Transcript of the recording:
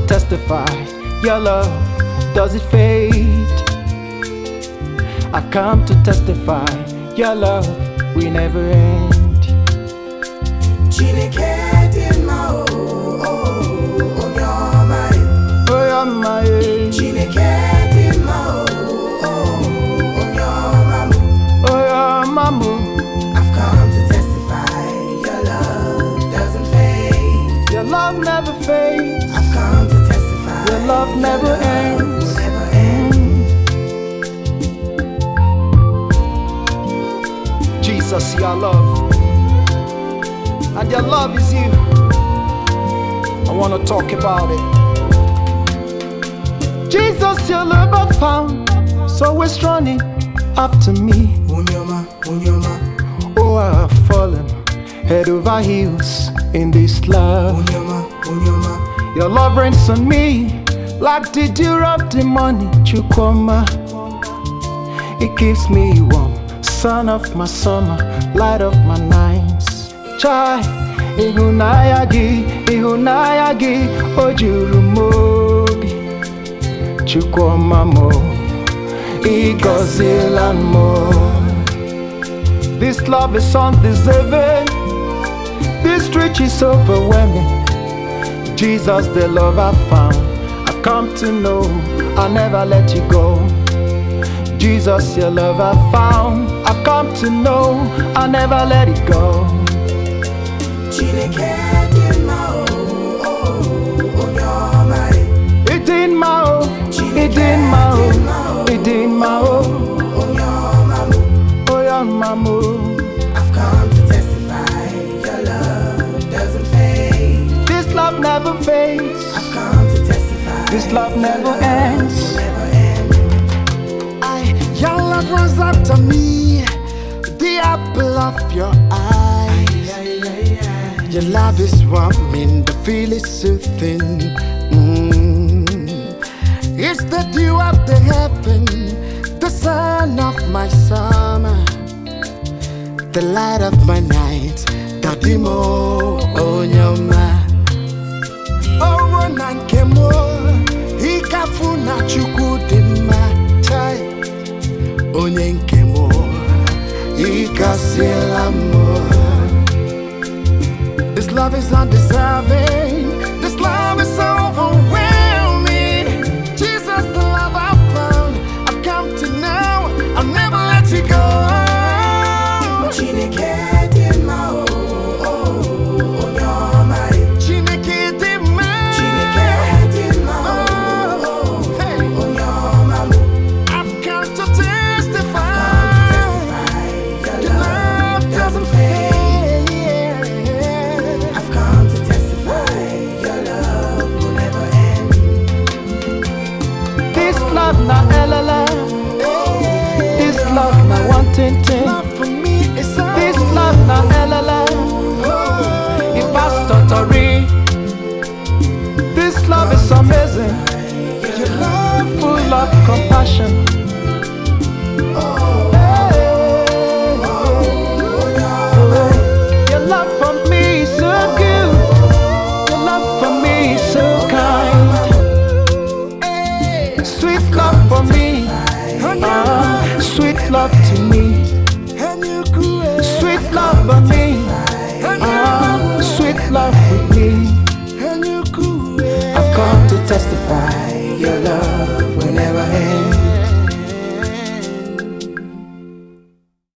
testify, your love, does it fade? I've come to testify, your love will never end. I've come to testify, your love doesn't fade. Your love never fades. I've come to testify, your love never ends. Will never end. Jesus, your love, and your love is you. I want to talk about it. Jesus, your love I found, so it's running after me. Oh, I have fallen head over heels in this love. Your love reigns on me like the dew of the morning. Chukwuma, it keeps me warm, sun of my summer, light of my nights. Chai, ihunaya gi, ojuru mobi. Chukwuma mo, igozilan mo. This love is undeserving, this reach is overwhelming. Jesus, the love I found, I've come to know, I'll never let you go. Jesus, your love I found, I've come to know, I'll never let it go. It in my oh, it in my oh, it in my oh, oh yeah, mama. I've come to testify, your love doesn't fade. This love never fades. I've come to testify, This love never ends. will never end. Your love runs after me, the apple of your eye. Your love is warming, the feel is soothing. It's the dew of the heaven, the sun of my summer, the light of my night. Dadimo onyoma, oh nankemo, ikafuna chukudima chai. Onyenkemo, ikasilamo. This love is undeserving. This love is so overwhelming. Jesus, the love I found, I've come to know, I'll never let you go. I've come to testify, your love doesn't fade. I've come to testify, your love will never end. This love na LLA, this love na one thing. Love for me is so. This love na LLA, it Pastor Tori. This love is amazing, Your love full of compassion. Your love for me is so good. Your love for me is so kind. Sweet love for me, sweet love to me. and you grew Sweet love for me, sweet love with me. and you grew I've come to testify, your love will never end.